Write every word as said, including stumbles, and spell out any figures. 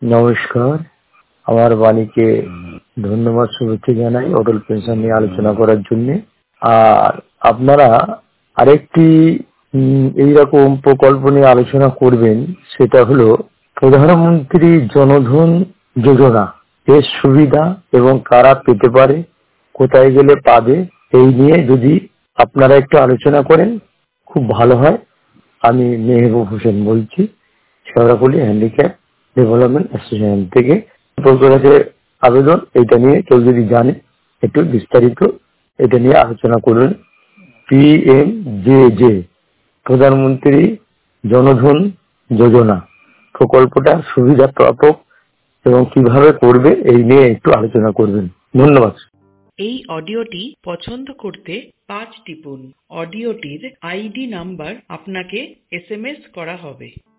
নমস্কার, আমার বাণীকে ধন্যবাদ শুভেচ্ছা জানাই অটল পেনশন নিয়ে আলোচনা করার জন্য। আর আপনারা আরেকটি এইরকম প্রকল্প নিয়ে আলোচনা করবেন, সেটা হলো প্রধানমন্ত্রী জনধন যোজনা। এর সুবিধা এবং কারা পেতে পারে, কোথায় গেলে পাবে, এই নিয়ে যদি আপনারা একটু আলোচনা করেন খুব ভালো হয়। আমি মেহবুব হোসেন বলছি, শেওড়াফুলি হ্যান্ডিক্যাপ ডেভেলপমেন্ট অ্যাসোসিয়েশন থেকে। প্রকল্পের আবেদন এটা নিয়ে কেউ যদি জানে একটু বিস্তারিত এটা নিয়ে আলোচনা করুন। পি এম জে জে প্রধানমন্ত্রী জনধন যোজনা প্রকল্পটা সুবিধা প্রাপক এবং কিভাবে করবে এই নিয়ে একটু আলোচনা করবেন। ধন্যবাদ। এই অডিওটি পছন্দ করতে পাঁচ টিপুন। অডিওটির আইডি নাম্বার আপনাকে এস এম এস করা হবে।